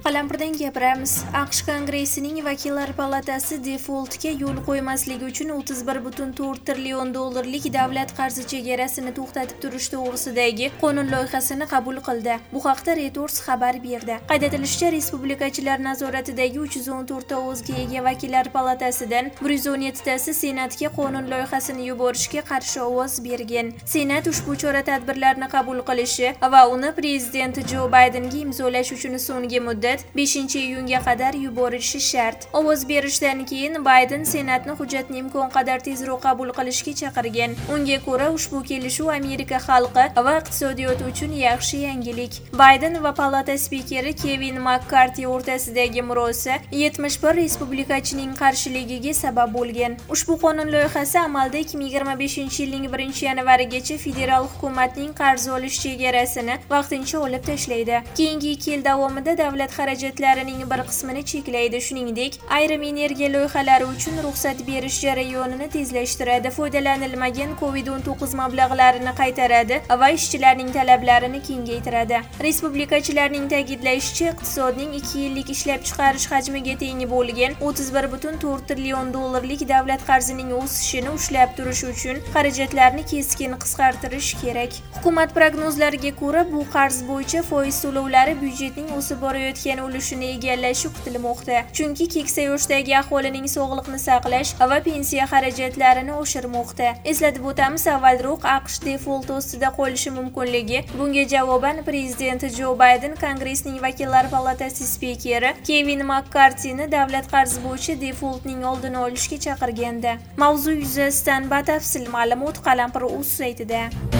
Qalampirdan gapiramiz. AQSh Kongressining Vakillar palatasi defoltga yo'l qo'ymaslik uchun 31,4 trillion dollarlik davlat qarzi chegarasini to'xtatib turish to'g'risidagi qonun loyihasini qabul qildi. Bu haqda Reuters xabar berdi. Qayd etilishicha, respublikachilar nazoratidagi 314 ta o'zga ega Vakillar palatasidan 117 tasi Senatga qonun loyihasini yuborishga qarshi ovoz bergan. Senat ushbu chora-tadbirlarni qabul qilishi va uni prezident Jo Baydenga imzolash uchun so'nggi muddat 5-iyunga qadar yuborishi shart. Ovoz berishdan keyin Bayden Senatni hujjatni imkon qadar tezroq qabul qilishga chaqirgan. Unga ko'ra, ushbu kelishuv Amerika xalqi va iqtisodiyoti uchun yaxshi yangilik. Bayden va palata spikeri Kevin McCarthy o'rtasidagi murosa 71 respublikachining qarshiligiga sabab bo'lgan. Ushbu qonun loyihasi amalda 2025-yilning 1-yanvarigacha federal hukumatning qarz olish chegarasini vaqtincha olib tashlaydi. Keyingi 2 yil davomida davlat xarajatlarining bir qismini cheklaydi. Shuningdek, ayrim energiya loyihalari uchun ruxsat berish jarayonini tezlashtiradi, foydalanilmagan COVID-19 mablag'larini qaytaradi va ishchilarning talablarini kengaytiradi. Respublikachilarning ta'kidlashicha, iqtisodning 2 yillik ishlab chiqarish hajmiga teng bo'lgan 31,4 trillion dollarlik davlat qarzining o'sishini ushlab turish uchun xarajatlarni keskin qisqartirish kerak. Hukumat prognozlariga ko'ra, bu qarz bo'yicha foiz to'lovlari byudjetning o'sib borayotgan ulushini egallashi kutilmoqda. Chunki keksa yoshdagi aholining sog'liqni saqlash va pensiya xarajatlarini oshirmoqda. Eslatib o'tamiz, avvalroq AQSh defolt ostida qolishi mumkinligi. Bunga javoban prezident Jo Bayden Kongressning Vakillar palatasi spikeri Kevin McCarthyni davlat qarzi bo'yicha defoltning oldini olishga chaqirganda. Mavzu yuzasidan batafsil ma'lumot Qalampir.uz saytida.